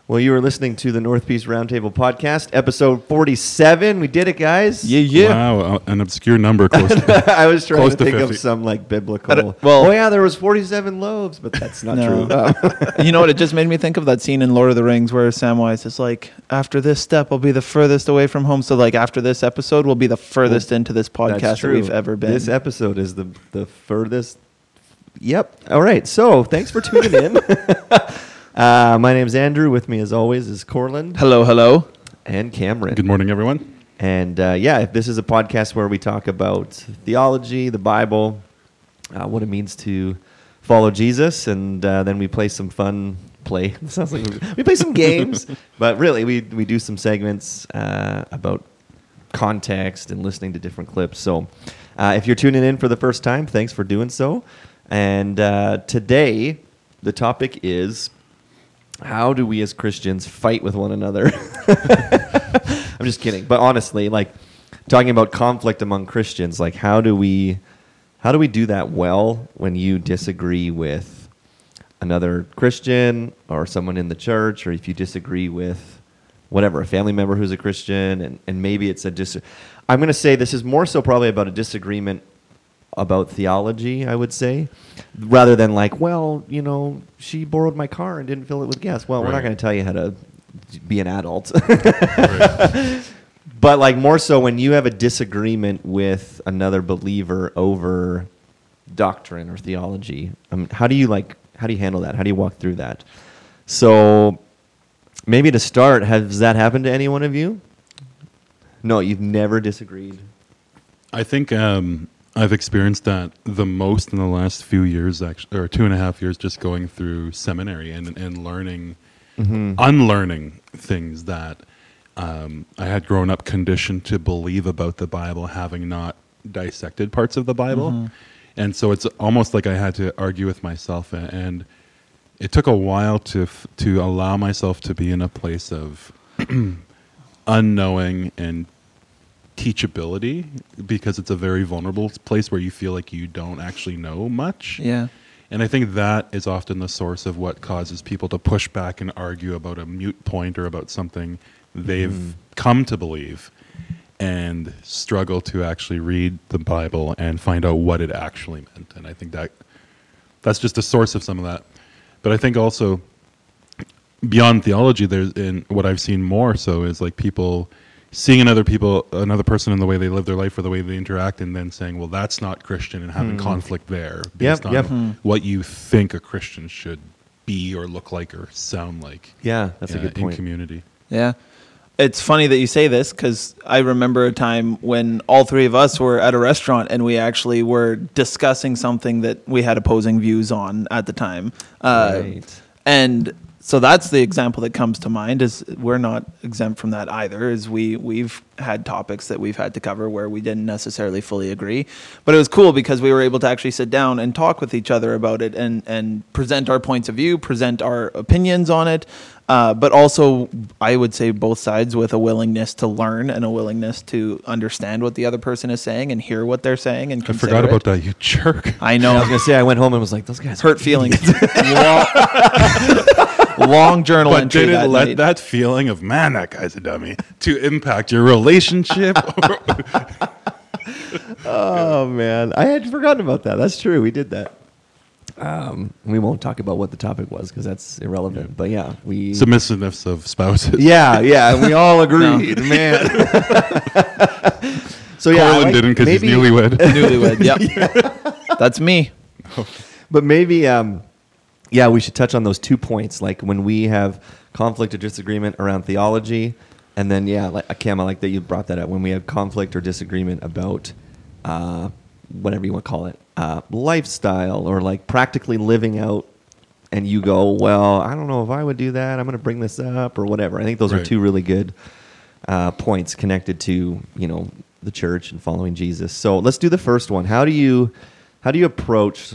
Well, you were listening to the North Peace Roundtable podcast, episode 47. We did it, guys. Yeah. Wow, an obscure number close to I was trying Close to to think 50. of some like biblical. well- oh yeah, there was 47 loaves, but that's not No. true. You know what? It just made me think of that scene in Lord of the Rings where Samwise is like, after this step, I'll be the furthest away from home. So, like, after this episode, we'll be the furthest into this That's podcast that true. we've ever been. This episode is the furthest. Yep. All right. So thanks for tuning in. My name's Andrew. With me, as always, is Corland Hello. and Cameron. Good morning, everyone. And this is a podcast where we talk about theology, the Bible, what it means to follow Jesus, and then we play some fun play. It sounds like we play some games, but really we do some segments about context and listening to different clips. So if you're tuning in for the first time, thanks for doing so. And today the topic is, how do we as Christians fight with one another? I'm just kidding. But honestly, like talking about conflict among Christians, like how do we do that well when you disagree with another Christian or someone in the church, or if you disagree with whatever, a family member who's a Christian, and maybe it's I'm going to say this is more so probably about a disagreement about theology, I would say, rather than like, well, you know, she borrowed my car and didn't fill it with gas. Well, we're not Right. going to tell you how to be an adult. Right. But like more so when you have a disagreement with another believer over doctrine or theology, how do you handle that? How do you walk through that? So maybe to start, has that happened to any one of you? No, you've never disagreed. I think I've experienced that the most in the last few years, actually, or 2.5 years, just going through seminary and learning, unlearning things that I had grown up conditioned to believe about the Bible, having not dissected parts of the Bible. And so it's almost like I had to argue with myself, and it took a while to allow myself to be in a place of unknowing and teachability, because it's a very vulnerable place where you feel like you don't actually know much. Yeah. And I think that is often the source of what causes people to push back and argue about a moot point or about something they've come to believe, and struggle to actually read the Bible and find out what it actually meant. And I think that's just a source of some of that. But I think also beyond theology, in what I've seen more so is like people seeing another person in the way they live their life or the way they interact, and then saying, well, that's not Christian, and having conflict there based on what you think a Christian should be or look like or sound like. Yeah, that's a good point. In community. Yeah. It's funny that you say this, because I remember a time when all three of us were at a restaurant and we actually were discussing something that we had opposing views on at the time. Right. And so that's the example that comes to mind. Is we're not exempt from that either. Is we've had topics that we've had to cover where we didn't necessarily fully agree, but it was cool because we were able to actually sit down and talk with each other about it and present our points of view, present our opinions on it. But also, I would say both sides with a willingness to learn and a willingness to understand what the other person is saying and hear what they're saying. And I forgot about that, you jerk. I know. I was going to say, I went home and was like, those guys Hurt feelings. Long journal But entry did it that let night. that feeling of, man, that guy's a dummy, to impact your relationship? Oh man, I had forgotten about that. That's true. We did that. We won't talk about what the topic was because that's irrelevant. But yeah, we Submissiveness of spouses. Yeah, we all agreed, man. So yeah, Corlin didn't because he's maybe- newlywed. Newlywed. Yep. That's me. But maybe, we should touch on those 2 points, like when we have conflict or disagreement around theology, and then like Cam, I like that you brought that up, when we have conflict or disagreement about whatever you want to call it, lifestyle, or like practically living out, and you go, well, I don't know if I would do that. I'm going to bring this up or whatever. I think those are Right. 2 really good points connected to the church and following Jesus. So let's do the first one. How do you approach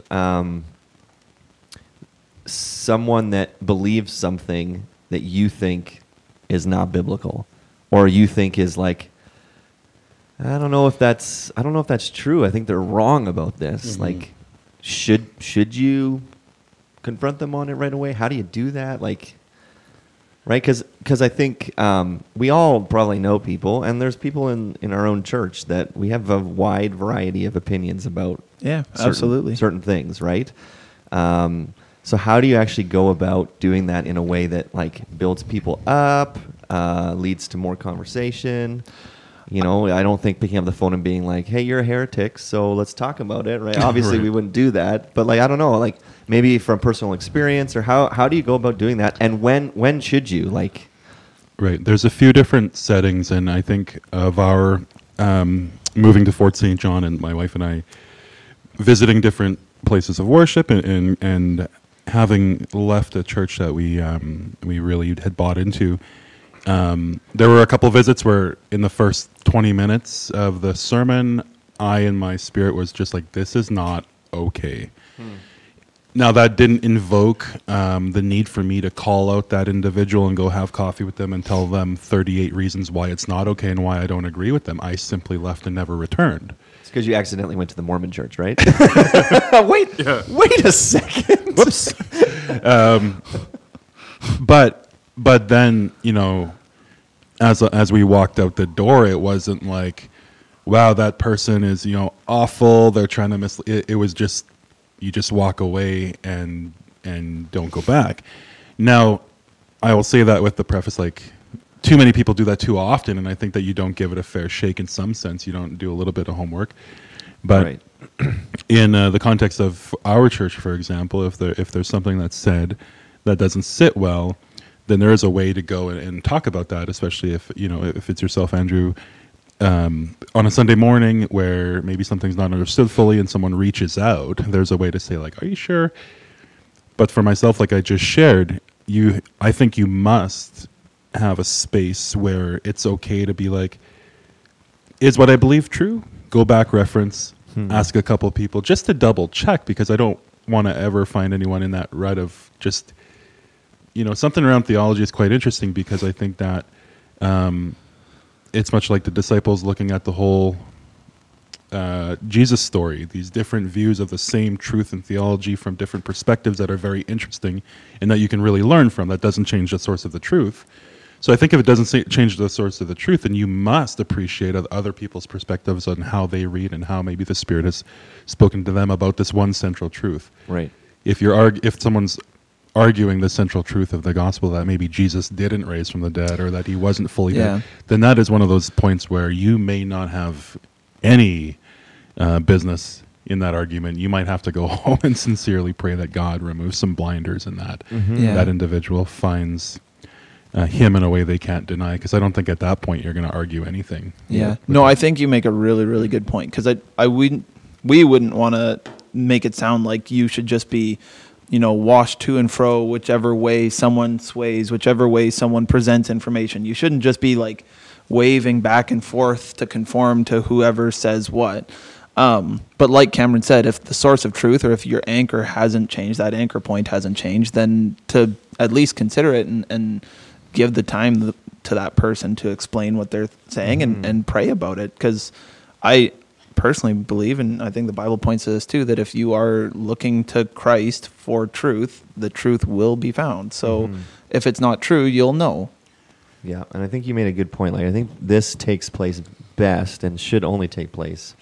someone that believes something that you think is not biblical, or you think is like, I don't know if that's true. I think they're wrong about this. Like, should you confront them on it right away? How do you do that? Like, right? Because I think we all probably know people, and there's people in our own church that we have a wide variety of opinions about. Yeah, absolutely. Certain things, right? So how do you actually go about doing that in a way that like builds people up, leads to more conversation? You know, I don't think picking up the phone and being like, "Hey, you're a heretic, so let's talk about it." Right? Obviously, Right. we wouldn't do that, but like I don't know, like maybe from personal experience, or how do you go about doing that? And when should you like? Right. There's a few different settings, and I think of our moving to Fort St. John, and my wife and I visiting different places of worship, and having left a church that we really had bought into. There were a couple visits where in the first 20 minutes of the sermon, I in my spirit was just like, this is not okay. Now, that didn't invoke the need for me to call out that individual and go have coffee with them and tell them 38 reasons why it's not okay and why I don't agree with them. I simply left and never returned. It's because you accidentally went to the Mormon church, right? Wait a second. Whoops. But then, you know, as we walked out the door, it wasn't like, wow, that person is, you know, awful. They're trying to it was just, you just walk away and don't go back. Now, I will say that with the preface, like, too many people do that too often, and I think that you don't give it a fair shake in some sense. You don't do a little bit of homework. But Right. in the context of our church, for example, if there's something that's said that doesn't sit well, then there is a way to go and talk about that, especially if, you know, if it's yourself, Andrew, on a Sunday morning where maybe something's not understood fully and someone reaches out, there's a way to say, like, are you sure? But for myself, like I just shared, I think you must have a space where it's okay to be like, is what I believe true? Go back, reference, ask a couple people just to double check, because I don't want to ever find anyone in that rut of just, you know, something around theology is quite interesting, because I think that it's much like the disciples looking at the whole Jesus story, these different views of the same truth and theology from different perspectives that are very interesting and that you can really learn from. That doesn't change the source of the truth. So I think if it doesn't change the source of the truth, then you must appreciate other people's perspectives on how they read and how maybe the Spirit has spoken to them about this one central truth. Right. If someone's arguing the central truth of the gospel, that maybe Jesus didn't raise from the dead, or that he wasn't fully dead, then that is one of those points where you may not have any business in that argument. You might have to go home and sincerely pray that God removes some blinders in that that individual finds him in a way they can't deny, because I don't think at that point you're going to argue anything. Yeah. No, I think you make a really, really good point, because we wouldn't want to make it sound like you should just be, you know, washed to and fro whichever way someone sways, whichever way someone presents information. You shouldn't just be like waving back and forth to conform to whoever says what. But like Cameron said, if the source of truth, or if your anchor hasn't changed, that anchor point hasn't changed, then to at least consider it and give the time to that person to explain what they're saying and pray about it. Because I personally believe, and I think the Bible points to this too, that if you are looking to Christ for truth, the truth will be found. So if it's not true, you'll know. Yeah, and I think you made a good point. Like, I think this takes place best and should only take place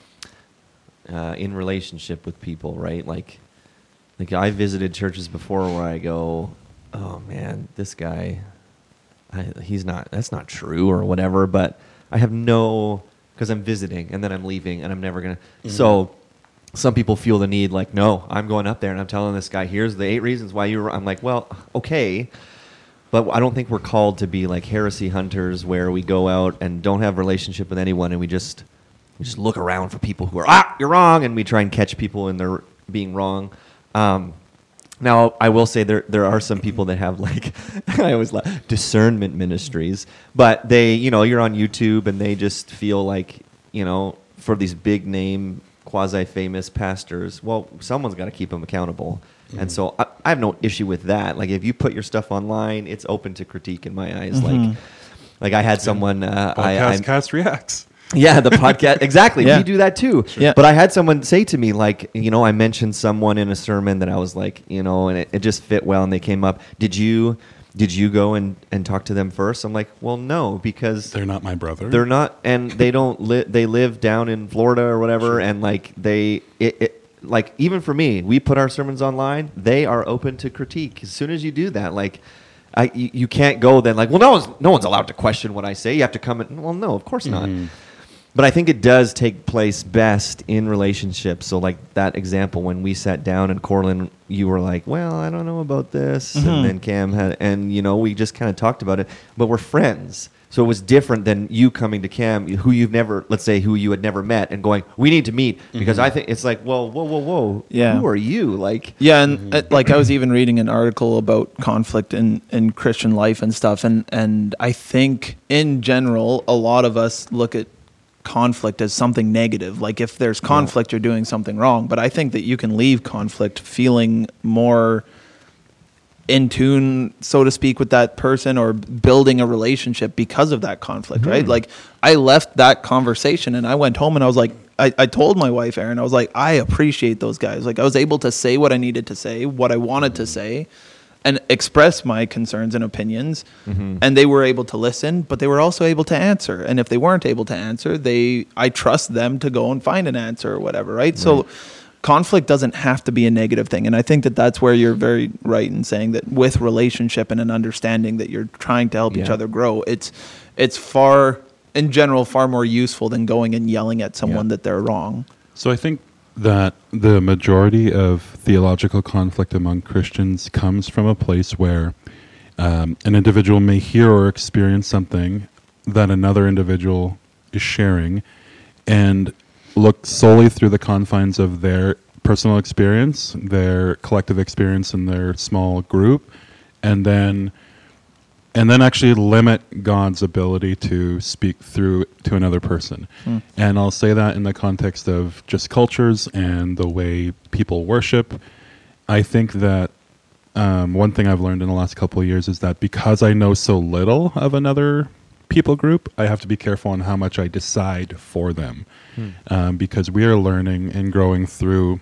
in relationship with people, right? Like I visited churches before where I go, oh man, this guy, that's not true or whatever, but I have because I'm visiting and then I'm leaving and I'm never going to. So some people feel the need, like, no, I'm going up there and I'm telling this guy, here's the 8 reasons why I'm like, well, okay. But I don't think we're called to be like heresy hunters where we go out and don't have a relationship with anyone and we just look around for people who are, you're wrong, and we try and catch people in their being wrong. Now, I will say there are some people that have, like, I always laugh, discernment ministries, but they, you know, you're on YouTube and they just feel like, you know, for these big name, quasi-famous pastors, well, someone's got to keep them accountable. And so I have no issue with that. Like, if you put your stuff online, it's open to critique in my eyes. Like I had someone, Cast Reacts. Yeah, the podcast. Exactly. Yeah. We do that too. Yeah. But I had someone say to me, like, you know, I mentioned someone in a sermon that I was like, you know, and it just fit well. And they came up, did you did you go and talk to them first? I'm like, well, no, because They're not my brother. they're not, and they don't they live down in Florida or whatever, and like like even for me, we put our sermons online. They are open to critique. As soon as you do that, like you can't go then like, well, no one's allowed to question what I say. You have to come in. Well, no, of course not. But I think it does take place best in relationships. So like that example when we sat down and Corlin, you were like, well, I don't know about this. And then Cam had, and we just kind of talked about it, but we're friends. So it was different than you coming to Cam, who you had never met and going, we need to meet because I think it's like, well, whoa. Yeah. Who are you? Like, yeah. And like I was even reading an article about conflict in Christian life and stuff. And I think in general, a lot of us look at conflict as something negative. Like if there's conflict, you're doing something wrong. But I think that you can leave conflict feeling more in tune, so to speak, with that person or building a relationship because of that conflict, right? Like I left that conversation and I went home and I was like, I told my wife, Erin, I was like, I appreciate those guys. Like I was able to say what I needed to say, what I wanted to say, and express my concerns and opinions, and they were able to listen, but they were also able to answer. And if they weren't able to answer, I trust them to go and find an answer or whatever, right? So conflict doesn't have to be a negative thing. And I think that that's where you're very right in saying that with relationship and an understanding that you're trying to help each other grow, it's far, in general, far more useful than going and yelling at someone that they're wrong. So I think that the majority of theological conflict among Christians comes from a place where an individual may hear or experience something that another individual is sharing and look solely through the confines of their personal experience, their collective experience in their small group, and then actually limit God's ability to speak through to another person. And I'll say that in the context of just cultures and the way people worship. I think that one thing I've learned in the last couple of years is that because I know so little of another people group, I have to be careful on how much I decide for them. Because we are learning and growing through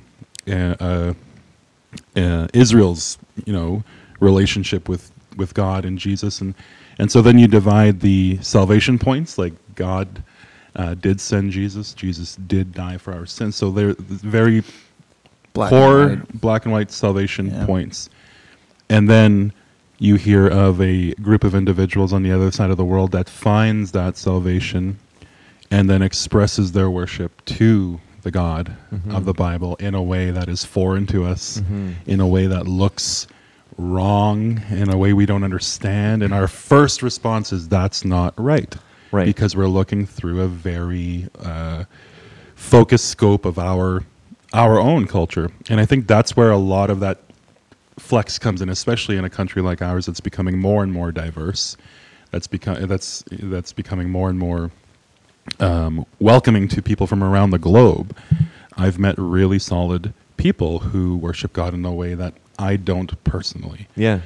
Israel's, relationship with God and Jesus, and so then you divide the salvation points, like God did send Jesus did die for our sins, so they're very black and white salvation points. And then you hear of a group of individuals on the other side of the world that finds that salvation and then expresses their worship to the God of the Bible in a way that is foreign to us, in a way that looks wrong, in a way we don't understand, and our first response is that's not right, because we're looking through a very focused scope of our own culture. And I think that's where a lot of that flex comes in, especially in a country like ours that's becoming more and more diverse, that's becoming more and more welcoming to people from around the globe. I've met really solid people who worship God in a way that I don't personally.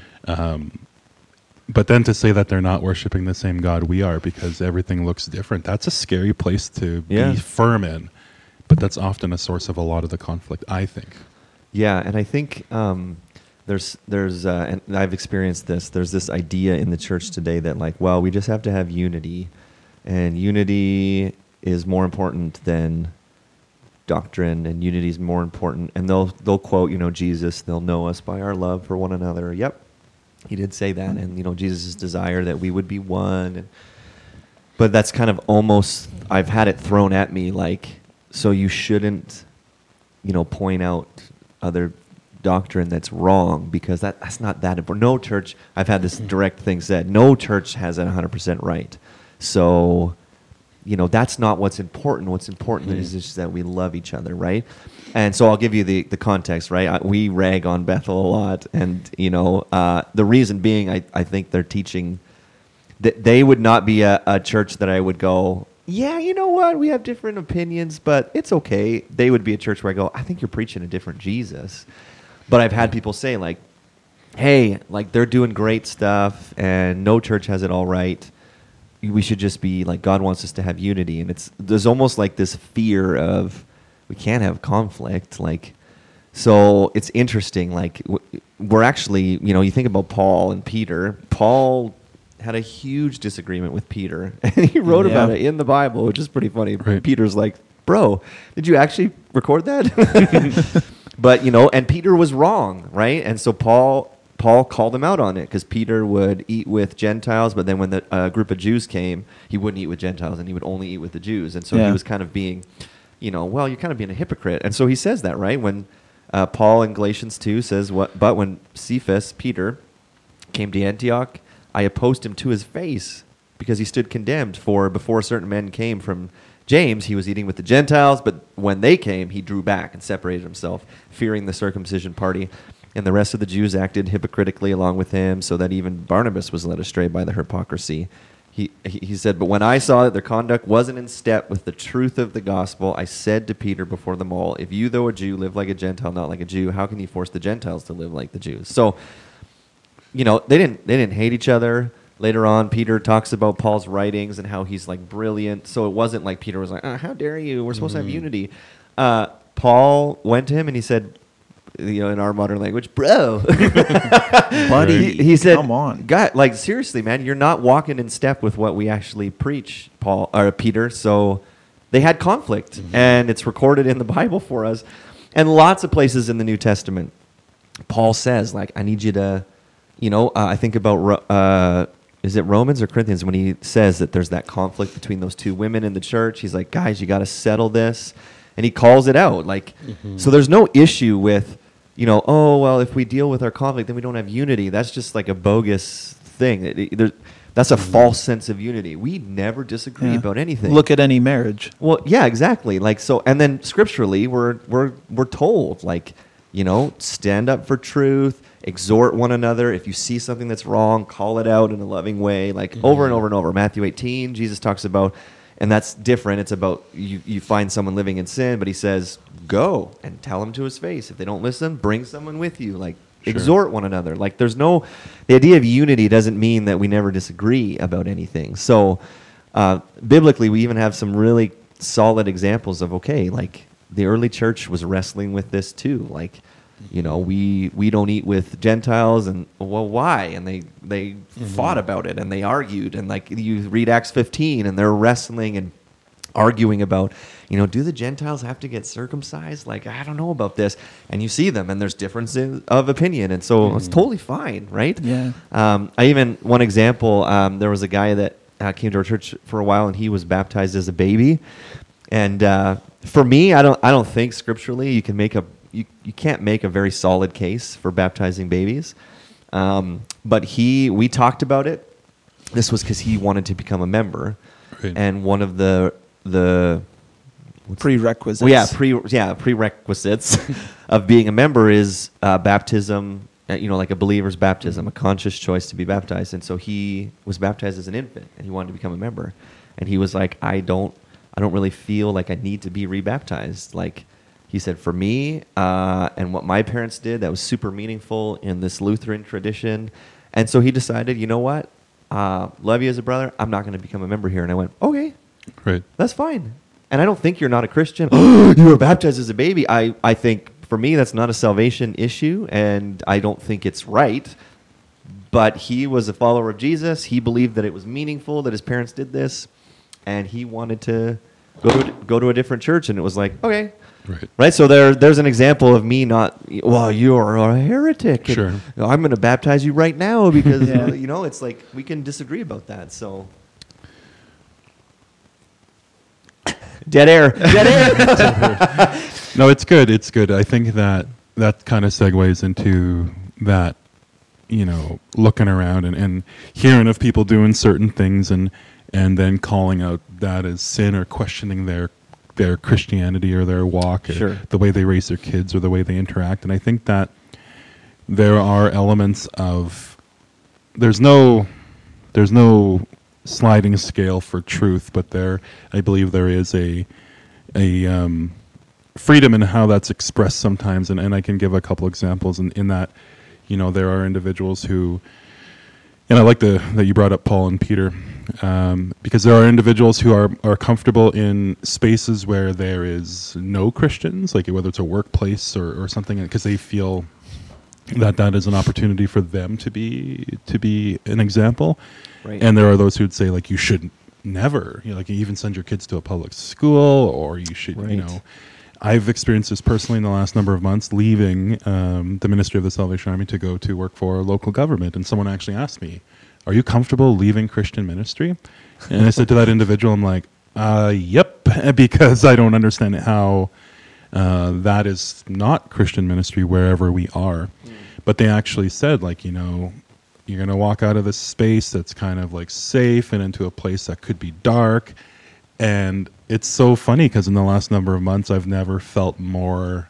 But then to say that they're not worshiping the same God we are because everything looks different, that's a scary place to be firm in. But that's often a source of a lot of the conflict, I think. Yeah, and I think there's and I've experienced this, there's this idea in the church today that like, well, we just have to have unity, and unity is more important than doctrine, and unity is more important. And they'll quote, Jesus, they'll know us by our love for one another. Yep, he did say that. And, Jesus' desire that we would be one. But that's kind of almost, I've had it thrown at me like, so you shouldn't, point out other doctrine that's wrong because that's not that important. No church, I've had this direct thing said, no church has it 100% right. So, that's not what's important. What's important is just that we love each other, right? And so I'll give you the context, right? We rag on Bethel a lot, and, the reason being, I think they're teaching that they would not be a church that I would go, yeah, you know what? We have different opinions, but it's okay. They would be a church where I go, I think you're preaching a different Jesus. But I've had people say, like, hey, like, they're doing great stuff, and no church has it all right. We should just be like, God wants us to have unity. And there's almost like this fear of we can't have conflict. Like, So it's interesting. Like we're actually, you think about Paul and Peter. Paul had a huge disagreement with Peter, and he wrote about it in the Bible, which is pretty funny. Right. Peter's like, "Bro, did you actually record that?" But and Peter was wrong, right? And so Paul called him out on it because Peter would eat with Gentiles, but then when the group of Jews came, he wouldn't eat with Gentiles, and he would only eat with the Jews. And so he was kind of being, well, you're kind of being a hypocrite. And so he says that, right? When Paul in Galatians 2 says, but when Cephas, Peter, came to Antioch, I opposed him to his face because he stood condemned. For before certain men came from James, he was eating with the Gentiles, but when they came, he drew back and separated himself, fearing the circumcision party. And the rest of the Jews acted hypocritically along with him, so that even Barnabas was led astray by their hypocrisy. He said, but when I saw that their conduct wasn't in step with the truth of the gospel, I said to Peter before them all, if you, though a Jew, live like a Gentile, not like a Jew, how can you force the Gentiles to live like the Jews? So, they didn't hate each other. Later on, Peter talks about Paul's writings and how he's like brilliant. So it wasn't like Peter was like, how dare you? We're supposed to have unity. Paul went to him and he said, in our modern language, bro, buddy, he said, come on, God, like seriously, man, you're not walking in step with what we actually preach, Paul or Peter. So they had conflict, and it's recorded in the Bible for us, and lots of places in the New Testament. Paul says, like, I need you to, I think about, is it Romans or Corinthians when he says that there's that conflict between those two women in the church. He's like, guys, you got to settle this, and he calls it out. Like, so there's no issue with, oh, well, if we deal with our conflict, then we don't have unity. That's just like a bogus thing. That's a false sense of unity. We never disagree about anything. Look at any marriage. Well, yeah, exactly. Like, so, and then scripturally, we're told, like, stand up for truth, exhort one another. If you see something that's wrong, call it out in a loving way, like over and over and over. Matthew 18, Jesus talks about, and that's different. It's about you find someone living in sin, but he says, go and tell them to his face. If they don't listen, bring someone with you. Like, exhort one another. Like, the idea of unity doesn't mean that we never disagree about anything. So, biblically, we even have some really solid examples of, like, the early church was wrestling with this too. Like, we don't eat with Gentiles, and well, why? And they fought about it, and they argued, and like you read Acts 15, and they're wrestling and arguing about, do the Gentiles have to get circumcised? Like, I don't know about this. And you see them, and there's differences of opinion, and so it's totally fine, right? Yeah. One example, there was a guy that came to our church for a while, and he was baptized as a baby, and for me, I don't think scripturally you can make you can't make a very solid case for baptizing babies. But we talked about it. This was because he wanted to become a member. Right. And one of the prerequisites. Prerequisites of being a member is baptism, like a believer's baptism, a conscious choice to be baptized. And so he was baptized as an infant, and he wanted to become a member. And he was like, I don't really feel like I need to be rebaptized. Like, he said, for me, and what my parents did, that was super meaningful in this Lutheran tradition. And so he decided, you know what? Love you as a brother. I'm not going to become a member here. And I went, okay, right, that's fine. And I don't think you're not a Christian. You were baptized as a baby. I think, for me, that's not a salvation issue, and I don't think it's right. But he was a follower of Jesus. He believed that it was meaningful that his parents did this, and he wanted to go to a different church, and it was like, okay. Right. So there's an example of me not, well, you're a heretic. Sure. I'm going to baptize you right now because, it's like we can disagree about that. So. Dead air. No, it's good. It's good. I think that kind of segues into that, looking around and hearing of people doing certain things and then calling out that as sin or questioning their Christianity or their walk, or the way they raise their kids or the way they interact. And I think that there are elements of there's no sliding scale for truth, but I believe there is a freedom in how that's expressed sometimes. And I can give a couple examples in that, there are individuals who, and I like that you brought up Paul and Peter. because there are individuals who are comfortable in spaces where there is no Christians, like whether it's a workplace or something, because they feel that is an opportunity for them to be an example. Right. And there are those who would say, like, you should never, like, you even send your kids to a public school, or you should, Right. I've experienced this personally in the last number of months, leaving the Ministry of the Salvation Army to go to work for local government. And someone actually asked me, are you comfortable leaving Christian ministry? And I said to that individual, I'm like, yep, because I don't understand how that is not Christian ministry wherever we are. But they actually said, like, you're going to walk out of this space that's kind of like safe and into a place that could be dark. And it's so funny because in the last number of months, I've never felt more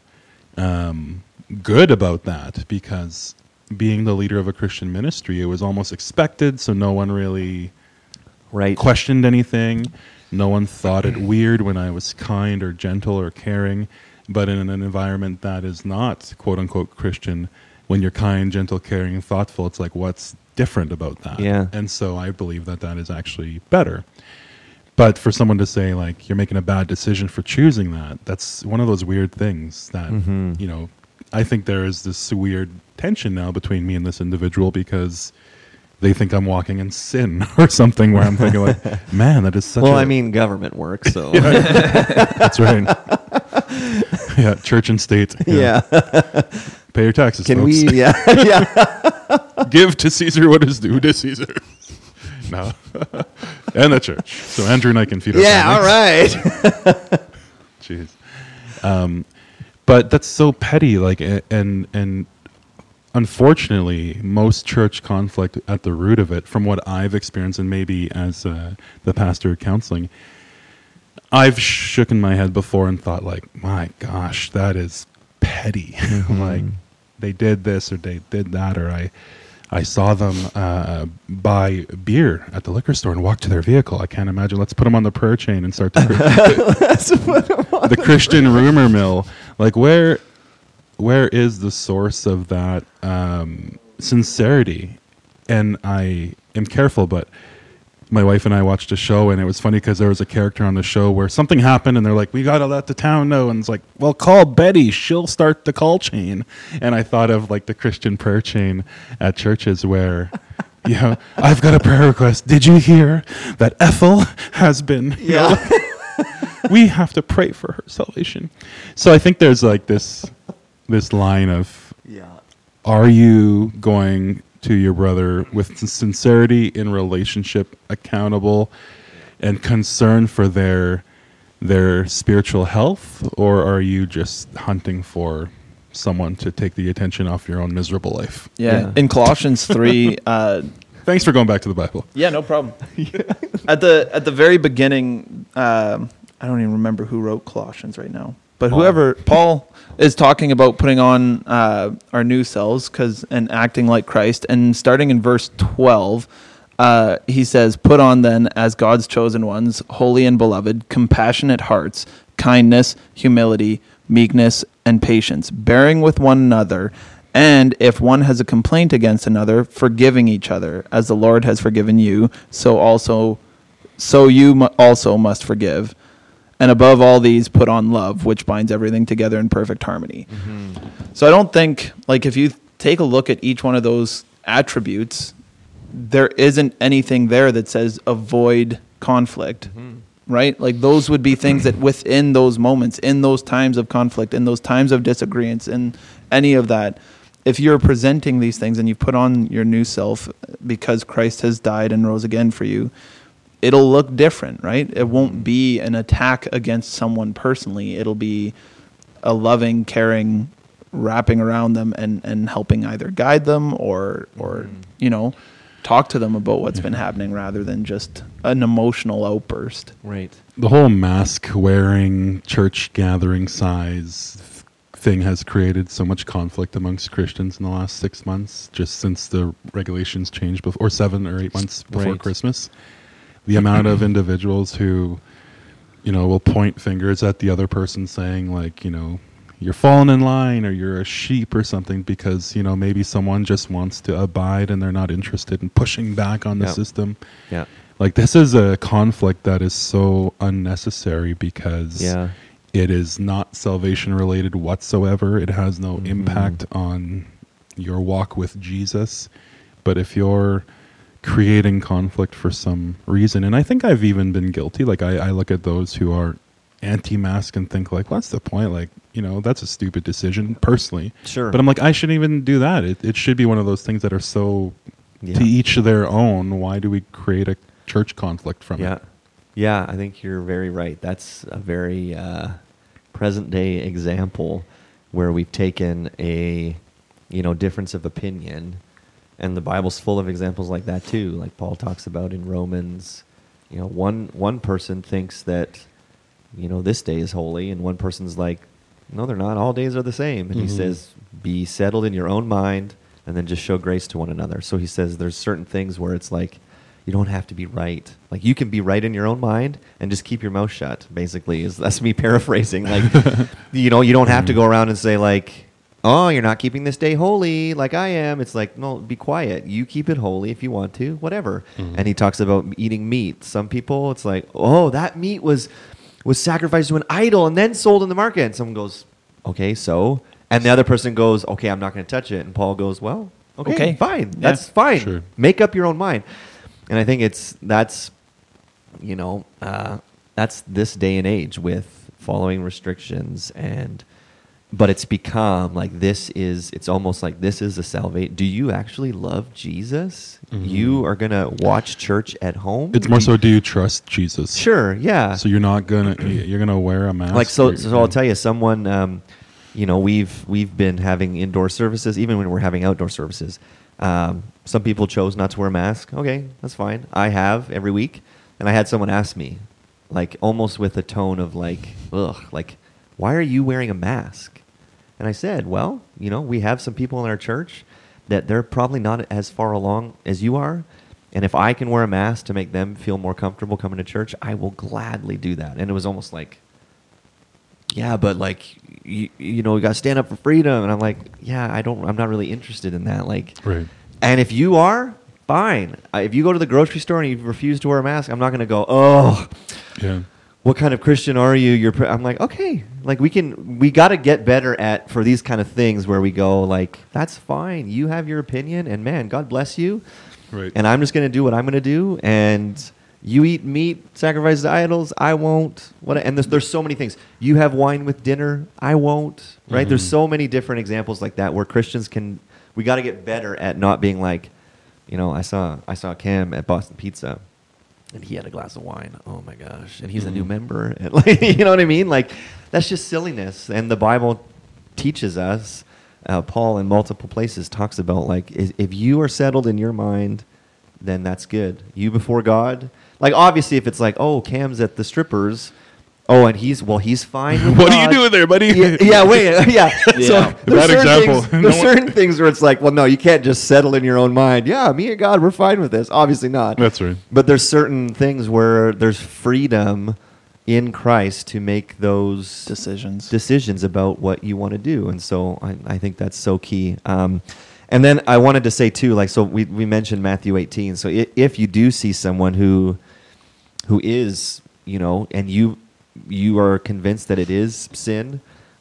good about that, because being the leader of a Christian ministry, it was almost expected. So no one really questioned anything. No one thought it weird when I was kind or gentle or caring. But in an environment that is not, quote unquote, Christian, when you're kind, gentle, caring, and thoughtful, it's like, what's different about that? Yeah. And so I believe that is actually better. But for someone to say, like, you're making a bad decision for choosing that, that's one of those weird things that, I think there is this weird tension now between me and this individual, because they think I'm walking in sin or something, where I'm thinking, like, man, that is such government work, so. That's right. Yeah, church and state. Yeah. Pay your taxes, Can folks. we, yeah. Give to Caesar what is due to Caesar. No. And the church. So Andrew and I can feed our families. All right. Jeez. But that's so petty, like, and unfortunately, most church conflict at the root of it, from what I've experienced, and maybe as the pastor of counseling, I've shooken my head before and thought, like, my gosh, that is petty. Like, they did this or they did that, or I saw them buy beer at the liquor store and walk to their vehicle. I can't imagine. Let's put them on the prayer chain and start the Christian rumor mill. Like, where is the source of that sincerity? And I am careful, but my wife and I watched a show, and it was funny because there was a character on the show where something happened, and they're like, we got to let the town know. And it's like, well, call Betty. She'll start the call chain. And I thought of, like, the Christian prayer chain at churches where, I've got a prayer request. Did you hear that Ethel has been... Yeah. We have to pray for her salvation. So I think there's, like, this line of, are you going to your brother with sincerity in relationship, accountable, and concern for their spiritual health, or are you just hunting for someone to take the attention off your own miserable life? Yeah. In Colossians 3, thanks for going back to the Bible. Yeah, no problem. At the very beginning, I don't even remember who wrote Colossians right now, but Paul is talking about putting on our new selves and acting like Christ. And starting in verse 12, he says, put on then as God's chosen ones, holy and beloved, compassionate hearts, kindness, humility, meekness, and patience, bearing with one another. And if one has a complaint against another, forgiving each other, as the Lord has forgiven you, so you also must forgive. And above all these, put on love, which binds everything together in perfect harmony. So I don't think, like, if you take a look at each one of those attributes, there isn't anything there that says avoid conflict, right? Like, those would be things that within those moments, in those times of conflict, in those times of disagreements, in any of that, if you're presenting these things and you put on your new self because Christ has died and rose again for you, it'll look different, right? It won't be an attack against someone personally. It'll be a loving, caring, wrapping around them and helping either guide them or talk to them about what's been happening, rather than just an emotional outburst. Right. The whole mask wearing, church gathering size thing has created so much conflict amongst Christians in the last 6 months, just since the regulations changed, or 7 or 8 months before Christmas. The amount of individuals who, will point fingers at the other person saying, like, you're falling in line, or you're a sheep or something, because, maybe someone just wants to abide and they're not interested in pushing back on the system. Yeah. Like, this is a conflict that is so unnecessary because Yeah. it is not salvation related whatsoever. It has no impact on your walk with Jesus. But if you're creating conflict for some reason, and I think I've even been guilty, like I look at those who are anti-mask and think like, what's the point? Like, that's a stupid decision personally. Sure. But I'm like, I shouldn't even do that. It should be one of those things that are so Yeah. to each their own. Why do we create a church conflict from Yeah. it? Yeah, I think you're very right. That's a very present day example where we've taken a difference of opinion, and the Bible's full of examples like that too. Like Paul talks about in Romans, one person thinks that this day is holy, and one person's like, no, they're not. All days are the same. And he says, be settled in your own mind, and then just show grace to one another. So he says there's certain things where it's like, you don't have to be right. Like, you can be right in your own mind and just keep your mouth shut, basically. That's me paraphrasing. Like, you don't have to go around and say, like, oh, you're not keeping this day holy like I am. It's like, no, be quiet. You keep it holy if you want to, whatever. And he talks about eating meat. Some people, it's like, oh, that meat was sacrificed to an idol and then sold in the market. And someone goes, okay, so? And the other person goes, okay, I'm not going to touch it. And Paul goes, well, okay. Fine. Yeah. That's fine. Sure. Make up your own mind. And I think that's this day and age with following restrictions, but it's become like it's almost like this is a salvation. Do you actually love Jesus? You are going to watch church at home? It's more so, do you trust Jesus? Sure, yeah. So you're gonna wear a mask. Like, so I'll tell you, someone, we've been having indoor services, even when we're having outdoor services. Some people chose not to wear a mask. Okay, that's fine. I have every week. And I had someone ask me, like, almost with a tone of like, ugh, like, why are you wearing a mask? And I said, well, we have some people in our church that they're probably not as far along as you are. And if I can wear a mask to make them feel more comfortable coming to church, I will gladly do that. And it was almost like, yeah, but like, we got to stand up for freedom. And I'm like, yeah, I'm not really interested in that. Like, Right. And if you are, fine. If you go to the grocery store and you refuse to wear a mask, I'm not going to go, oh, Yeah. what kind of Christian are you? I'm like, okay, like we got to get better at, for these kind of things where we go like, that's fine. You have your opinion, and man, God bless you. Right. And I'm just going to do what I'm going to do. And you eat meat, sacrifice to idols, I won't. And there's so many things. You have wine with dinner, I won't. Right? There's so many different examples like that where Christians we got to get better at not being like, I saw Cam at Boston Pizza, and he had a glass of wine. Oh my gosh! And he's a new member. And like, you know what I mean? Like, that's just silliness. And the Bible teaches us. Paul in multiple places talks about like, if you are settled in your mind, then that's good. You before God. Like, obviously, if it's like, oh, Cam's at the strippers. Oh, and he's fine with What God. are you doing there, buddy? Yeah, wait, yeah. So there's Bad example. There's certain things where it's like, well, no, you can't just settle in your own mind. Yeah, me and God, we're fine with this. Obviously not. That's right. But there's certain things where there's freedom in Christ to make those decisions about what you want to do. And so I think that's so key. And then I wanted to say too, like, so we mentioned Matthew 18. So if you do see someone who is, and you are convinced that it is sin.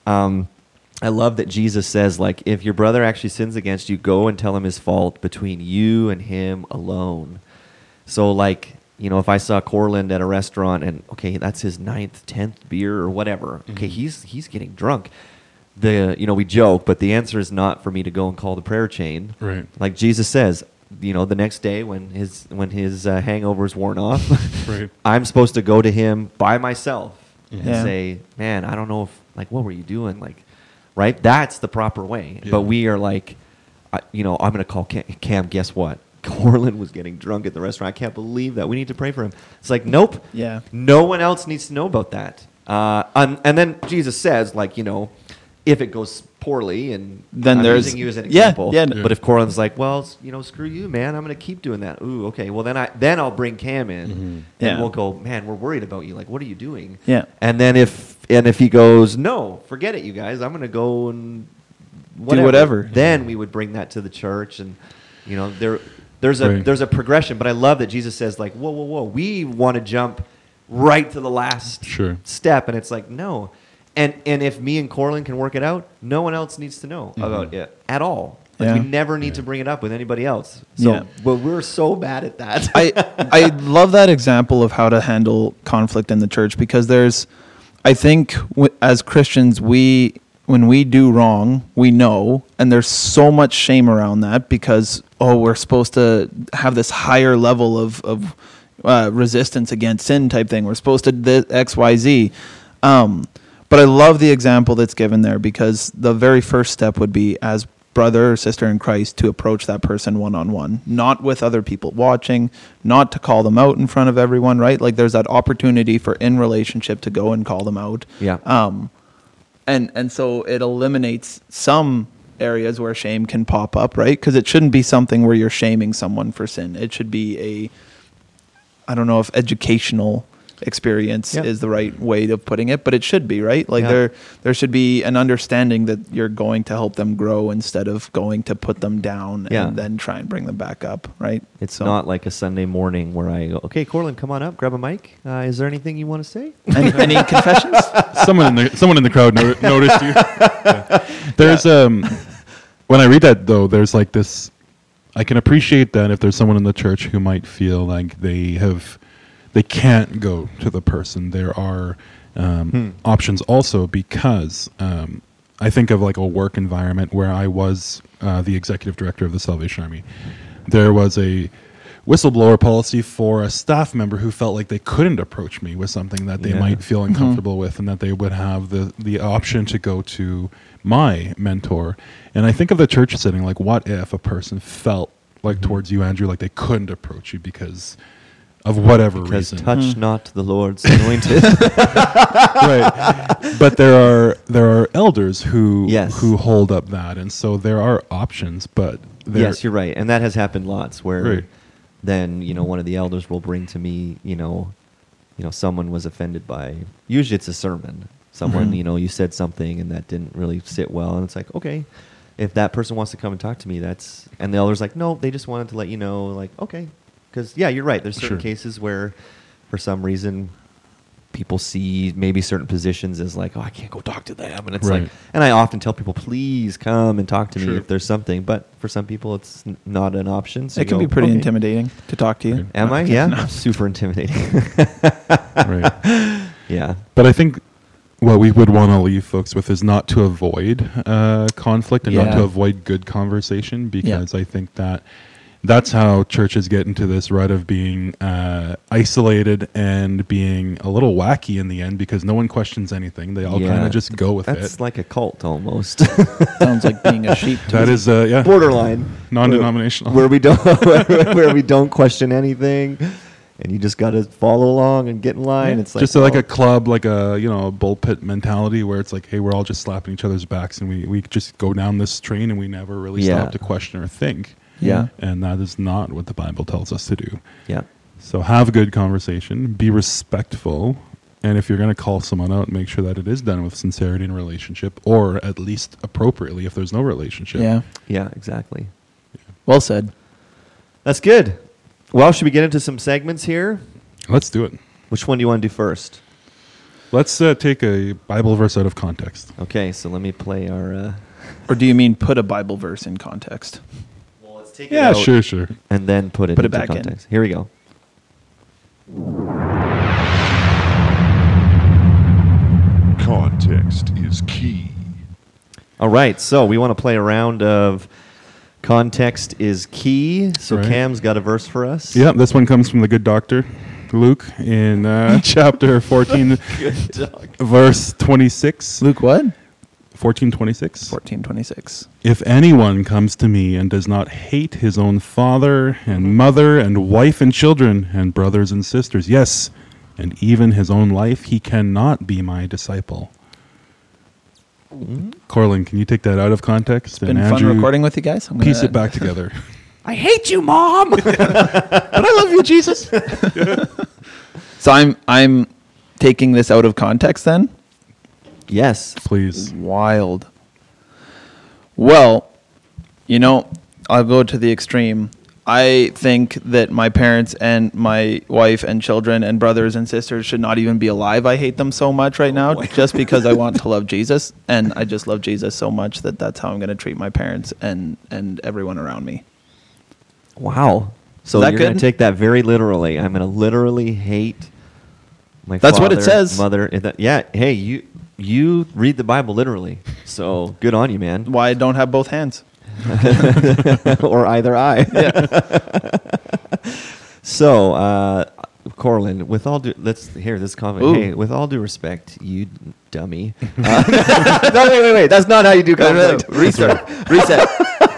I love that Jesus says, like, if your brother actually sins against you, go and tell him his fault between you and him alone. So, like, if I saw Corland at a restaurant and, okay, that's his 9th, 10th beer or whatever. Okay, he's getting drunk. We joke, but the answer is not for me to go and call the prayer chain. Right. Like Jesus says, the next day when his hangover's worn off, Right. I'm supposed to go to him by myself and Yeah. say, man, I don't know if, like, what were you doing? Like, right? That's the proper way. Yeah. But we are like, I'm going to call Cam, guess what? Corland was getting drunk at the restaurant. I can't believe that. We need to pray for him. It's like, nope. Yeah. No one else needs to know about that. And then Jesus says, like, if it goes poorly, and Then I'm there's- using you as an yeah, example. yeah. But if Corland's like, well, screw you, man. I'm going to keep doing that. Ooh, okay. Well, then I'll bring Cam in, and Yeah. we'll go, man, we're worried about you. Like, what are you doing? Yeah. And then if he goes, no, forget it, you guys. I'm going to go and whatever. Then we would bring that to the church, and there's There's a Right. there's a progression, but I love that Jesus says like, whoa, whoa, whoa. We want to jump right to the last Sure. step, and it's like no. And if me and Corlin can work it out, no one else needs to know about it at all. Like, Yeah. we never need to bring it up with anybody else. So, Yeah. but we're so bad at that. I love that example of how to handle conflict in the church, because I think as Christians, when we do wrong, we know, and there's so much shame around that because, we're supposed to have this higher level of resistance against sin type thing. We're supposed to X, Y, Z. But I love the example that's given there, because the very first step would be as brother or sister in Christ to approach that person one-on-one, not with other people watching, not to call them out in front of everyone, right? Like there's that opportunity for in relationship to go and call them out. Yeah. And so it eliminates some areas where shame can pop up, right? Because it shouldn't be something where you're shaming someone for sin. It should be I don't know if educational experience is the right way of putting it, but it should be, right? Like there should be an understanding that you're going to help them grow instead of going to put them down and then try and bring them back up, right? It's not like a Sunday morning where I go, okay, Corlin, come on up, grab a mic. Is there anything you want to say? Any confessions? Someone in the crowd noticed you. Yeah. There's when I read that though, there's like this. I can appreciate that if there's someone in the church who might feel like they can't go to the person. There are options also, because I think of like a work environment where I was the executive director of the Salvation Army. There was a whistleblower policy for a staff member who felt like they couldn't approach me with something that they might feel uncomfortable with, and that they would have the option to go to my mentor. And I think of the church setting, like what if a person felt like towards you, Andrew, like they couldn't approach you because of whatever reason. Touch not the Lord's anointed. Right. But there are elders who hold up that, and so there are options, but yes, you're right. And that has happened lots where Right. then, one of the elders will bring to me, someone was offended by, usually it's a sermon. Someone, you said something and that didn't really sit well, and it's like, okay, if that person wants to come and talk to me, and the elder's like, no, they just wanted to let you know, like, okay. Because, you're right. There's certain cases where, for some reason, people see maybe certain positions as like, I can't go talk to them. And it's like, and I often tell people, please come and talk to me if there's something. But for some people, it's not an option. So it can be pretty intimidating to talk to you. Right. Am I? Yeah. Super intimidating. Right. Yeah. But I think what we would want to leave folks with is not to avoid conflict and not to avoid good conversation, because I think that's how churches get into this rut of being isolated and being a little wacky in the end, because no one questions anything. They all kind of just go with it. That's like a cult almost. Sounds like being a sheep. That is, borderline non-denominational. where we don't question anything, and you just got to follow along and get in line. It's like just like a club, like a bullpit mentality, where it's like, hey, we're all just slapping each other's backs, and we just go down this train, and we never really stop to question or think. Yeah. And that is not what the Bible tells us to do. Yeah. So have a good conversation, be respectful, and if you're going to call someone out, make sure that it is done with sincerity and relationship, or at least appropriately if there's no relationship. Yeah. Yeah, exactly. Well said. That's good. Well, should we get into some segments here? Let's do it. Which one do you want to do first? Let's take a Bible verse out of context. Okay, so let me play our... Or do you mean put a Bible verse in context? Well, let's take it out sure. and then put it Put it into back in. context. Here we go. Context is key. All right, so we want to play a round of context is key. So Right. Cam's got a verse for us. Yeah, this one comes from the good doctor, Luke, in chapter 14, Good dog. verse 26. Luke what? 14:26. 14:26. If anyone comes to me and does not hate his own father and mother and wife and children and brothers and sisters, yes, and even his own life, he cannot be my disciple. Corlin, can you take that out of context? Been fun recording with you guys. I'm Piece gonna- it back together. I hate you, Mom! But I love you, Jesus. So I'm taking this out of context then? Yes. Please. Wild. Well, I'll go to the extreme. I think that my parents and my wife and children and brothers and sisters should not even be alive. I hate them so much right now just because I want to love Jesus. And I just love Jesus so much that that's how I'm going to treat my parents and everyone around me. Wow. So Is that you're going good? to take that very literally. I'm going to literally hate my That's father, what it says. mother. Yeah. Hey, you read the Bible literally. So good on you, man. Why I don't have both hands. Or either eye. So, Corlin, with all due, let's hear this comment. Ooh. Hey, with all due respect, you dummy. No, wait. That's not how you do conflict. Reset.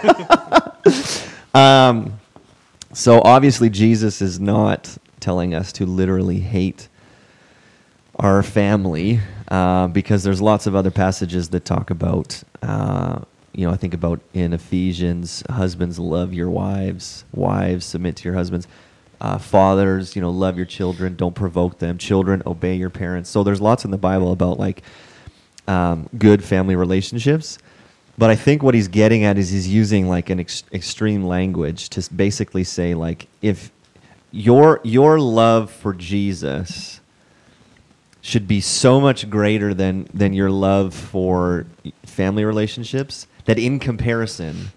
So obviously Jesus is not telling us to literally hate our family because there's lots of other passages that talk about, I think about in Ephesians, husbands, love your wives, wives, submit to your husbands, fathers, love your children, don't provoke them, children, obey your parents. So there's lots in the Bible about like good family relationships. But I think what he's getting at is he's using like an extreme language to basically say like if your love for Jesus should be so much greater than your love for family relationships that in comparison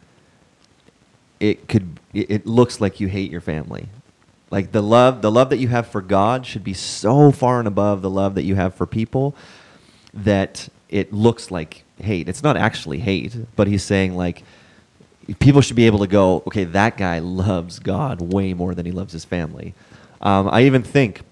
it looks like you hate your family. Like the love that you have for God should be so far and above the love that you have for people that it looks like hate. It's not actually hate, but he's saying like people should be able to go, okay, that guy loves God way more than he loves his family. I even think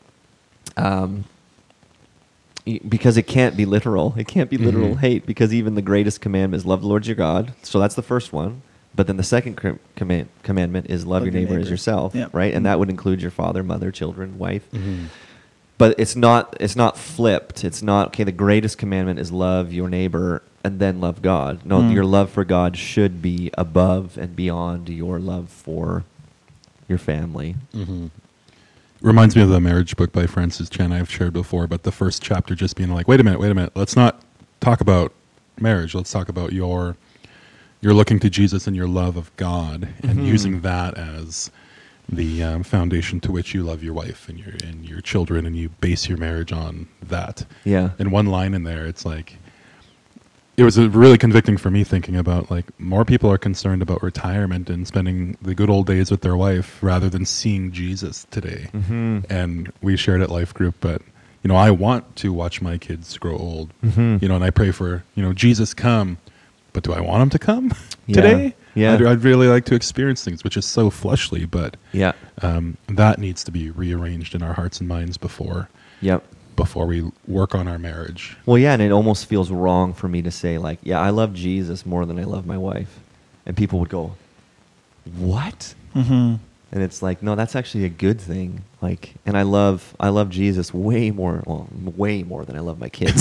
because it can't be literal. It can't be literal hate because even the greatest commandment is love the Lord your God. So that's the first one. But then the second commandment is love your neighbor as yourself, Yeah. right? And that would include your father, mother, children, wife. But it's not flipped. It's not, okay, the greatest commandment is love your neighbor and then love God. No, your love for God should be above and beyond your love for your family. Reminds me of the marriage book by Francis Chan I've shared before, but the first chapter just being like, wait a minute, let's not talk about marriage. Let's talk about you're looking to Jesus and your love of God and using that as the foundation to which you love your wife and your children, and you base your marriage on that. Yeah. And one line in there, it's like, it was really convicting for me thinking about like more people are concerned about retirement and spending the good old days with their wife rather than seeing Jesus today. And we shared at Life Group, but I want to watch my kids grow old, and I pray for, Jesus come, but do I want him to come today? Yeah. I'd really like to experience things, which is so fleshly, but Yeah. that needs to be rearranged in our hearts and minds before we work on our marriage. Well, yeah, and it almost feels wrong for me to say, like, yeah, I love Jesus more than I love my wife. And people would go, what? And it's like, no, that's actually a good thing. Like, and I love Jesus way more than I love my kids.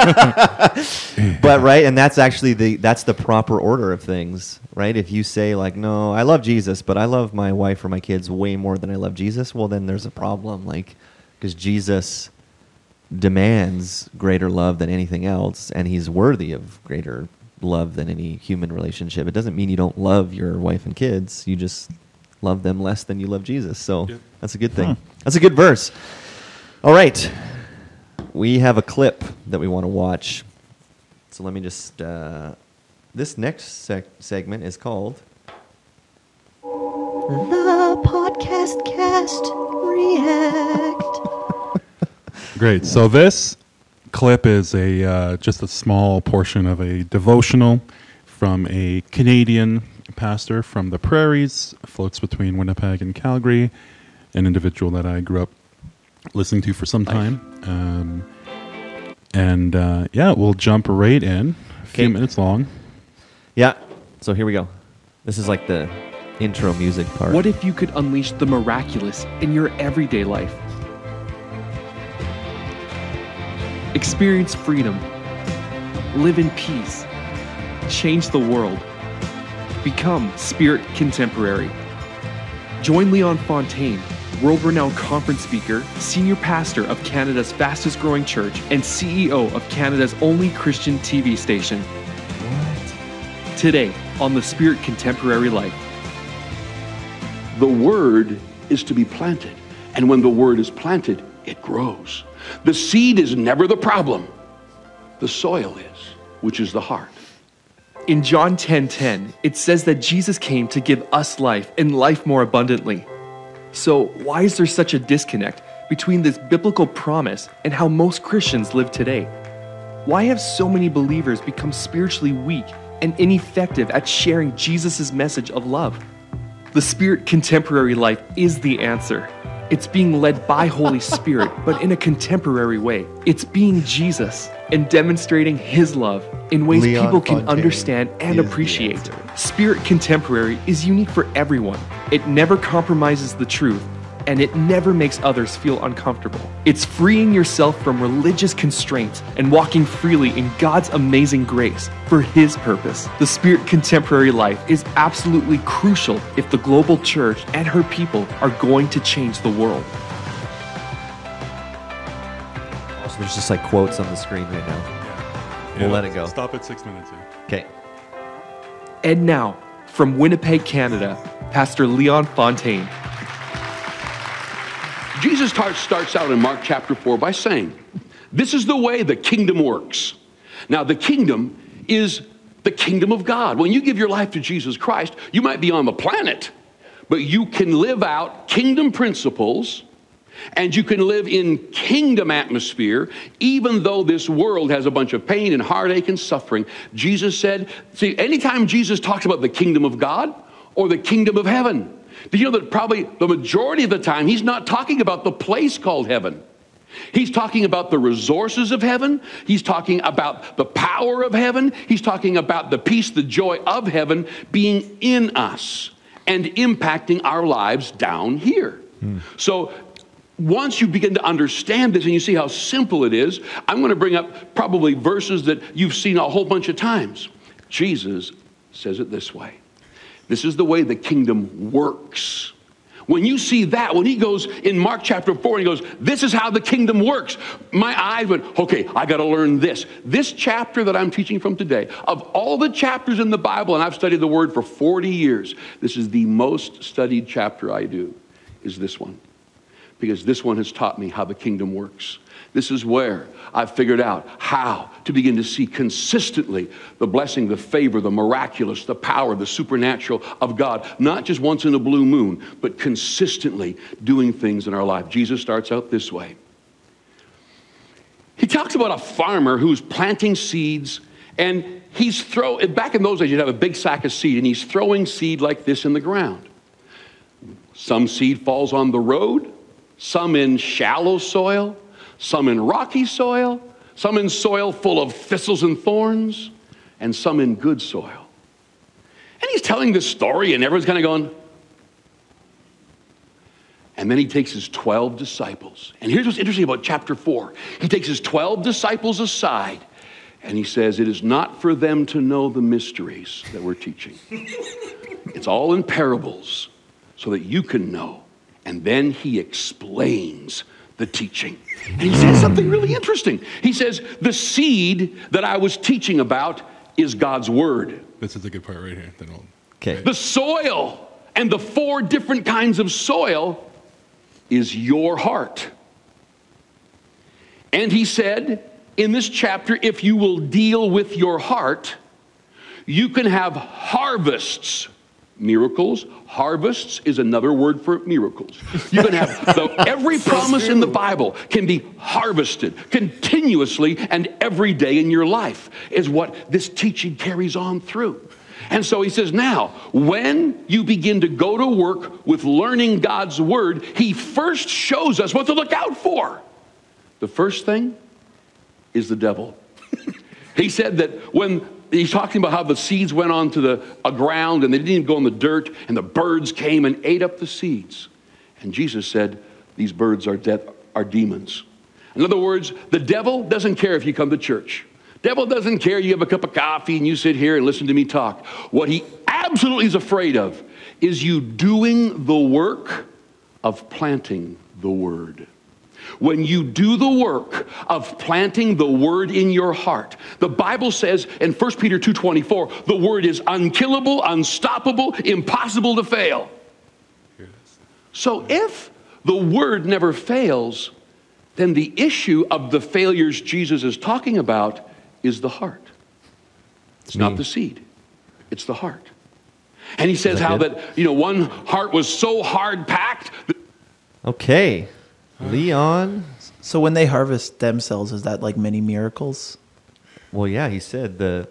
But right, and that's actually that's the proper order of things, right? If you say like, no, I love Jesus, but I love my wife or my kids way more than I love Jesus, well, then there's a problem, like, because Jesus demands greater love than anything else, and he's worthy of greater love than any human relationship. It doesn't mean you don't love your wife and kids. You just love them less than you love Jesus. So that's a good thing. That's a good verse. All right. We have a clip that we want to watch. So let me just... this next segment is called... The Podcast Cast React. Great. So this clip is just a small portion of a devotional from a Canadian pastor from the prairies, floats between Winnipeg and Calgary, an individual that I grew up listening to for some time. We'll jump right in. A few minutes long. Yeah. So here we go. This is like the intro music part. What if you could unleash the miraculous in your everyday life? Experience freedom. Live in peace. Change the world. Become Spirit Contemporary. Join Leon Fontaine, world-renowned conference speaker, senior pastor of Canada's fastest-growing church, and CEO of Canada's only Christian TV station. Today on The Spirit Contemporary Life. the word is to be planted. And when the word is planted, it grows. The seed is never the problem. The soil is, which is the heart. In John 10:10, it says that Jesus came to give us life and life more abundantly. So why is there such a disconnect between this biblical promise and how most Christians live today? Why have so many believers become spiritually weak and ineffective at sharing Jesus' message of love? The Spirit Contemporary Life is the answer. It's being led by Holy Spirit, but in a contemporary way. It's being Jesus and demonstrating His love in ways Leon people can Fontaine understand and is the appreciate. answer. Spirit Contemporary is unique for everyone. It never compromises the truth, and it never makes others feel uncomfortable. It's freeing yourself from religious constraints and walking freely in God's amazing grace for His purpose. The Spirit Contemporary Life is absolutely crucial if the global church and her people are going to change the world. Also, there's just like quotes on the screen right now. We'll let it go. Stop at 6 minutes here. Okay. And now, from Winnipeg, Canada, Pastor Leon Fontaine. Jesus starts out in Mark chapter 4 by saying, this is the way the kingdom works. Now, the kingdom is the kingdom of God. When you give your life to Jesus Christ, you might be on the planet, but you can live out kingdom principles and you can live in kingdom atmosphere, even though this world has a bunch of pain and heartache and suffering. Jesus said, see, anytime Jesus talks about the kingdom of God or the kingdom of heaven, do you know that probably the majority of the time he's not talking about the place called heaven? He's talking about the resources of heaven. He's talking about the power of heaven. He's talking about the peace, the joy of heaven being in us and impacting our lives down here. So once you begin to understand this and you see how simple it is, I'm going to bring up probably verses that you've seen a whole bunch of times. Jesus says it this way. This is the way the kingdom works. When you see that, when he goes in Mark chapter 4, and he goes, this is how the kingdom works, my eyes went, okay, I got to learn this. This chapter that I'm teaching from today, of all the chapters in the Bible, and I've studied the word for 40 years, this is the most studied chapter I do, is this one. Because this one has taught me how the kingdom works. This is where I've figured out how to begin to see consistently the blessing, the favor, the miraculous, the power, the supernatural of God. Not just once in a blue moon, but consistently doing things in our life. Jesus starts out this way. He talks about a farmer who's planting seeds, and he's back in those days, you'd have a big sack of seed, and he's throwing seed like this in the ground. Some seed falls on the road, some in shallow soil, some in rocky soil, some in soil full of thistles and thorns, and some in good soil. And he's telling this story, and everyone's kind of going. And then he takes his 12 disciples. And here's what's interesting about chapter 4. He takes his 12 disciples aside, and he says, it is not for them to know the mysteries that we're teaching. It's all in parables, so that you can know. And then he explains the teaching. And he says something really interesting. He says, the seed that I was teaching about is God's word. This is a good part right here. Okay. The soil and the 4 different kinds of soil is your heart. And he said in this chapter, if you will deal with your heart, you can have harvests. Miracles. Harvests is another word for miracles. You can have every promise in the Bible can be harvested continuously and every day in your life is what this teaching carries on through. And so he says, now, when you begin to go to work with learning God's word, he first shows us what to look out for. The first thing is the devil. He said that when he's talking about how the seeds went onto the ground and they didn't even go in the dirt, and the birds came and ate up the seeds. And Jesus said, these birds are demons. In other words, the devil doesn't care if you come to church. Devil doesn't care you have a cup of coffee and you sit here and listen to me talk. What he absolutely is afraid of is you doing the work of planting the word. When you do the work of planting the word in your heart, the Bible says in 1 Peter 2:24, the word is unkillable, unstoppable, impossible to fail. So if the word never fails, then the issue of the failures Jesus is talking about is the heart. It's not the seed. It's the heart. And he says how that, one heart was so hard packed. Okay. Leon. So when they harvest stem cells, is that like many miracles? Well, yeah, he said the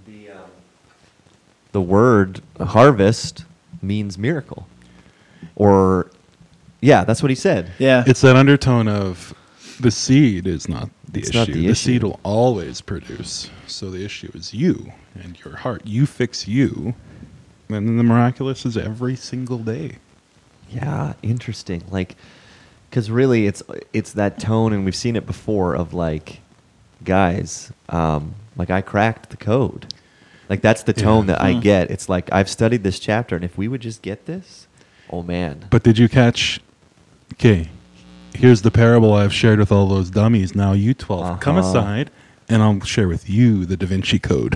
word harvest means miracle. Or, yeah, that's what he said. Yeah. It's that undertone of the seed is not the It's issue. not the issue. Seed will always produce. So the issue is you and your heart. You fix you, and then the miraculous is every single day. Yeah, interesting. Like, because really, it's that tone, and we've seen it before of like, guys, like I cracked the code. Like that's the tone that I get. It's like I've studied this chapter, and if we would just get this, oh man. But did you catch? Okay, here's the parable I've shared with all those dummies. Now you 12, come aside, and I'll share with you the Da Vinci Code.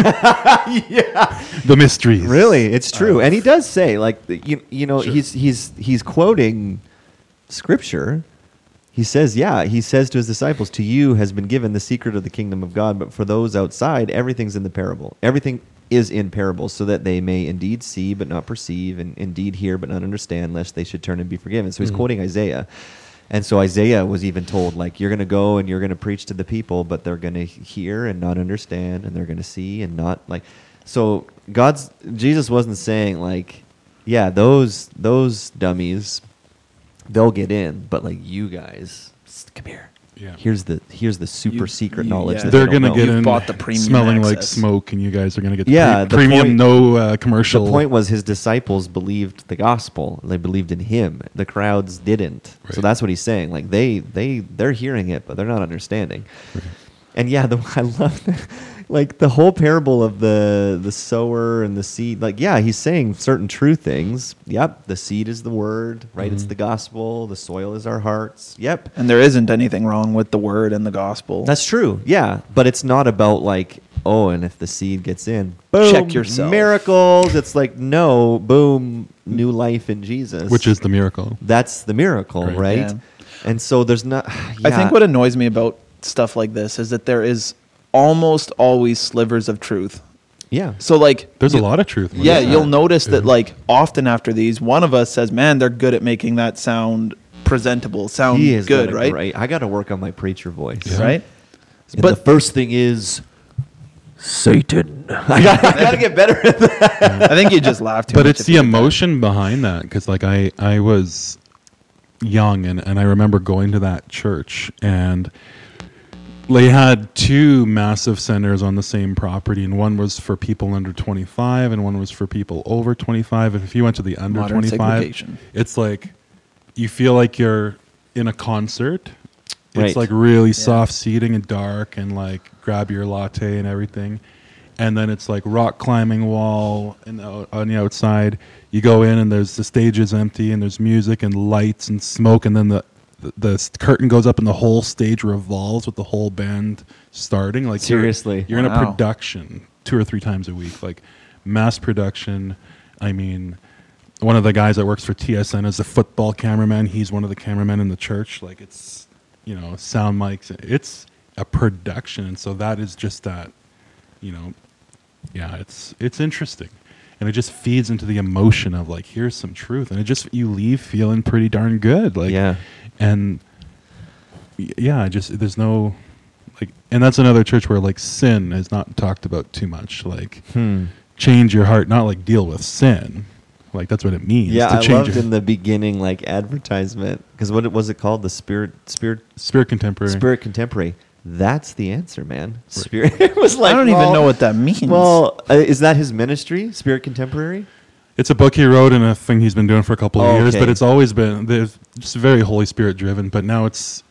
Yeah, The mysteries. really, it's true, and he does say like Sure. he's quoting scripture. He says to his disciples, "To you has been given the secret of the kingdom of God, but for those outside, everything's in the parable. Everything is in parables, so that they may indeed see but not perceive, and indeed hear but not understand, lest they should turn and be forgiven." So he's quoting Isaiah. And so Isaiah was even told, like, you're going to go and you're going to preach to the people, but they're going to hear and not understand, and they're going to see and not, like. So Jesus wasn't saying, like, yeah, those dummies, they'll get in, but like you guys, come here. Yeah. Here's the super secret knowledge. yeah. That They're they don't gonna know. get in, bought the premium smelling like access. smoke, and you guys are gonna get Yeah, the premium, point- no commercial. The point was his disciples believed the gospel. They believed in him. The crowds didn't. So Right. that's what he's saying. Like they're hearing it, but they're not understanding. And yeah, I love like the whole parable of the sower and the seed. Like, yeah, he's saying certain true things. Yep, the seed is the word, right? It's the gospel. The soil is our hearts. Yep. And there isn't anything wrong with the word and the gospel. That's true. Yeah, but it's not about like, oh, and if the seed gets in, boom, Check yourself. miracles. It's like, no, boom, new life in Jesus, which is the miracle. that's the miracle, Right. right? Yeah. And so there's not. I think what annoys me about stuff like this is that there is almost always slivers of truth. yeah. So like There's a lot of truth. in Yeah, that. you'll notice that Yeah. like often after these, one of us says, "Man, they're good at making that sound presentable, sound He is good, right?" Right. I got to work on my preacher voice. Yeah. Right? And But the first thing is Satan. I got to get better at that. I think you just laugh too But much it's if the you do that. emotion behind that, because like I was young, and I remember going to that church, and they had two massive centers on the same property, and one was for people under 25 and one was for people over 25. And if you went to the under Modern 25, segregation. it's like you feel like you're in a concert. Right. It's like really soft seating and dark, and like grab your latte and everything. And then it's like rock climbing wall, and on the outside you go in and there's the stage is empty and there's music and lights and smoke, and then the curtain goes up and the whole stage revolves with the whole band starting. Like Seriously. you're in a Wow. production 2 or 3 times a week, like mass production. I mean, one of the guys that works for TSN is a football cameraman. He's one of the cameramen in the church. Like it's, sound mics. It's a production, and so that is just that. Yeah, it's interesting, and it just feeds into the emotion of like, here's some truth, and you leave feeling pretty darn good. Like, Yeah. and yeah, there's no like, and that's another church where like sin is not talked about too much. Like, change your heart, not like deal with sin. Like that's what it means. Yeah, to I change loved in the beginning, like advertisement, because what was it called? The Spirit Spirit Contemporary. That's the answer, man. Spirit. It was like I don't even know what that means. Well, is that his ministry, Spirit Contemporary? It's a book he wrote and a thing he's been doing for a couple of years, Okay. but it's always been there's just very Holy Spirit driven. But now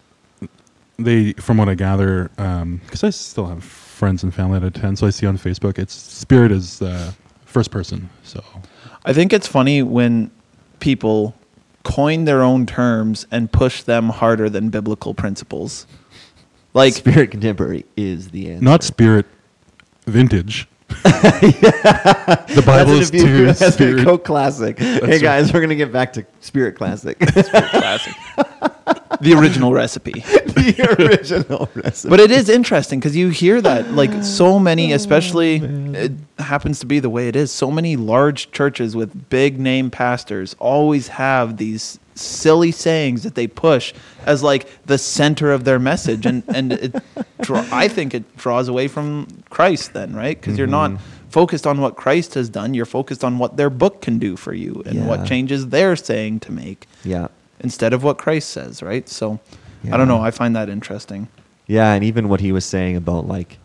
from what I gather, because I still have friends and family that attend, so I see on Facebook, it's Spirit is first person. So I think it's funny when people coin their own terms and push them harder than biblical principles. Like Spirit Contemporary is the answer. not Spirit Vintage. The Bible is too That's a spirit. Coke Classic. Hey right. guys, we're gonna get back to Spirit Classic. Classic. The original recipe. The original recipe. But it is interesting because you hear that, like, so many, especially it happens to be the way it is. So many large churches with big name pastors always have these silly sayings that they push as like the center of their message, and I think it draws away from Christ then, right? Because you're not focused on what Christ has done. You're focused on what their book can do for you and what changes they're saying to make. Yeah. Instead of what Christ says, right? So, I don't know. I find that interesting. Yeah, and even what he was saying about, like,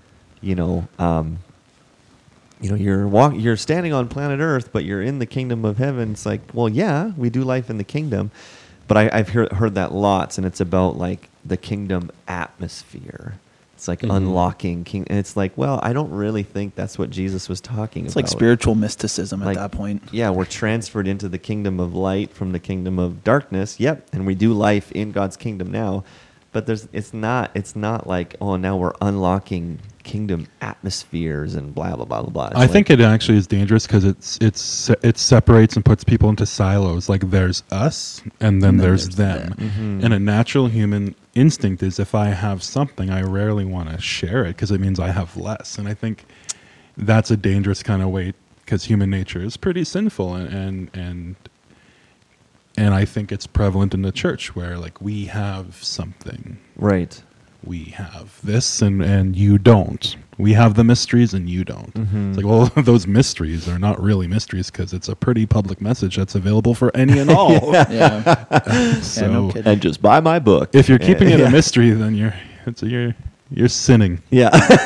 you're standing on planet Earth, but you're in the kingdom of heaven. It's like, well, yeah, we do life in the kingdom, but I've heard that lots, and it's about like the kingdom atmosphere. It's like unlocking king, and it's like, well, I don't really think that's what Jesus was talking about. It's like spiritual mysticism Like, at that point. Yeah, we're transferred into the kingdom of light from the kingdom of darkness. Yep, and we do life in God's kingdom now. But it's not like, oh, now we're unlocking kingdom atmospheres and blah blah blah blah blah. I think it actually is dangerous because it separates and puts people into silos. Like there's us, and then there's them. And a natural human instinct is, if I have something, I rarely want to share it because it means I have less. And I think that's a dangerous kind of way, because human nature is pretty sinful, and I think it's prevalent in the church where, like, we have something. Right. We have this and you don't. We have the mysteries and you don't. It's like, well, those mysteries are not really mysteries because it's a pretty public message that's available for any and all. Yeah. No kidding. And just buy my book. If you're keeping it a mystery, then you're sinning. Yeah.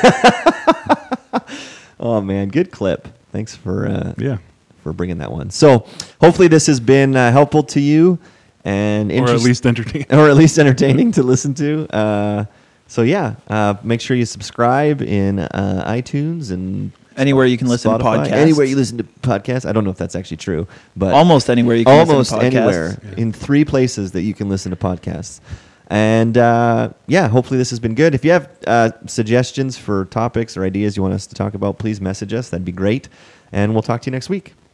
Oh man, good clip. Thanks for bringing that one. So hopefully this has been helpful to you and Or at least entertaining. or at least entertaining to listen to. So yeah, make sure you subscribe in iTunes and Anywhere you can listen to Spotify. podcasts. Anywhere you listen to podcasts. I don't know if that's actually true, but Almost anywhere you can listen to podcasts. anywhere in 3 places that you can listen to podcasts. And hopefully this has been good. If you have suggestions for topics or ideas you want us to talk about, please message us. That'd be great. And we'll talk to you next week.